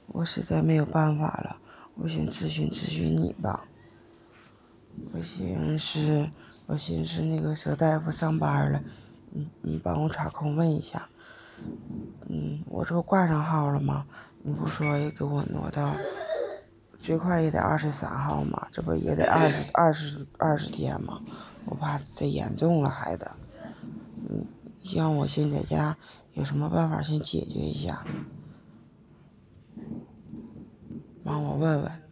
我实在没有办法了，我想咨询咨询你吧。我寻思那个佘大夫上班了，你帮我插空问一下。我这不挂上号了吗？你不说也给我挪到最快也得23号吗？这不也得二十天吗？我怕这严重了孩子。让我先在家有什么办法先解决一下，帮我问问。